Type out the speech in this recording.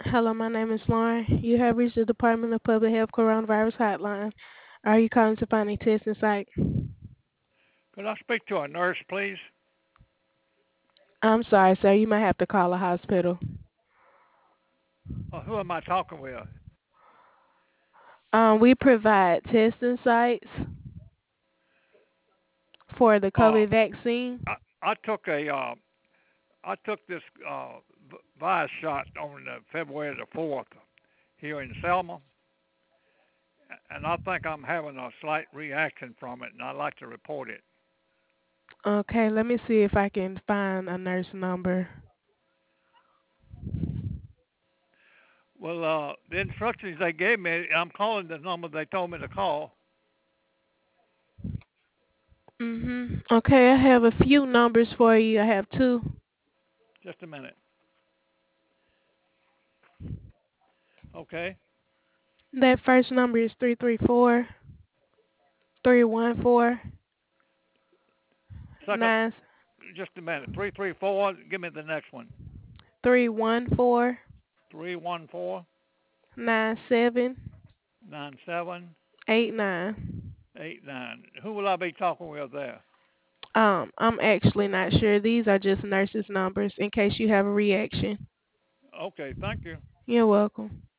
Hello, my name is Lauren. You have reached the Department of Public Health Coronavirus Hotline. Are you calling to find a testing site? Could I speak to a nurse, please? I'm sorry, sir. You might have to call a hospital. Who am I talking with? We provide testing sites for the Uh, COVID vaccine. I took I took this virus shot on February the 4th here in Selma, and I think I'm having a slight reaction from it, and I'd like to report it. Okay, let me see if I can find a nurse number. Well, the instructions they gave me, I'm calling the number they told me to call. Okay, I have a few numbers for you. I have two. Just a minute. Okay. That first number is 334-314-9. Second, just a minute. 334. Give me the next one. 314 314 9789. 9789. Who will I be talking with there? I'm actually not sure. These are just nurses' numbers in case you have a reaction. Okay, thank you. You're welcome.